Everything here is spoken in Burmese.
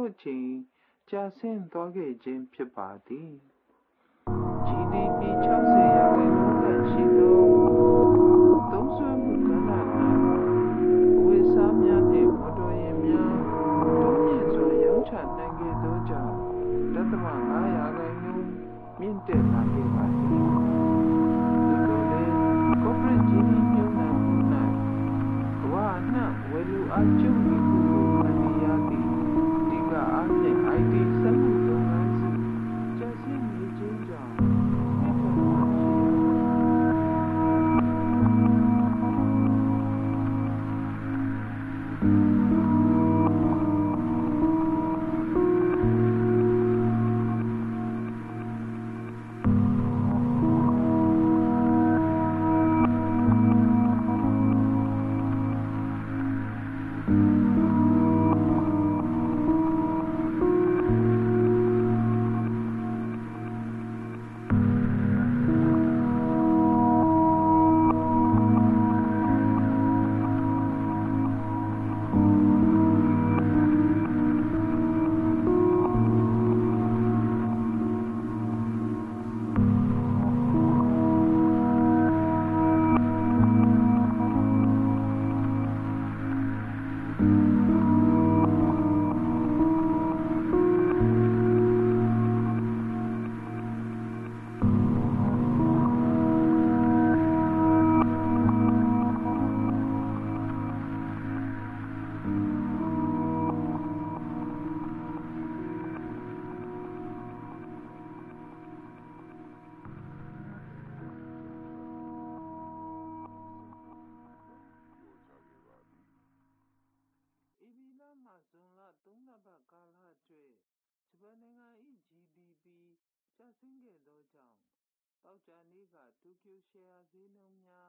တို့အချိန်ကျဆင်းသွားခဲ့ခြင်းဖြစ်ပါသည် GDP 60 ရာခိုင်နှုန်းခန့်ရှိသောသုံးစွဲမှုကဏ္ဍ၌အဝတ်အစားများနှင့်မော်တော်ယာဉ်များတိုးမြင့်စွာရောင်းချနိုင်ခဲ့သောကြောင့် 0.5 ရာခိုင်နှုန်းမြင့်တက်လာခဲ့ပါသည်သို့သော်လည်း corporate ရင်းနှီးမြှုပ်နှံမှု၌ကမ္ဘာအနှံ့ဝယ်လိုအားကျုံ့နေမှုကိုခံနေရသည့်အဓိကအားဖြင့် IT စက်မှုလုပ်ငန်းစုကျဆင်းနေခြင်းကြောင့်နှစ်ပတ်လည်ရှိရာဇွန်လ 3 လပတ်ကာလအတွက်ဂျပန်နိုင်ငံ၏ GDP ကျဆင်းခဲ့သောကြောင့်သောကြာနေ့ကတိုကျိုရှယ်ယာဈေးနှုန်းများ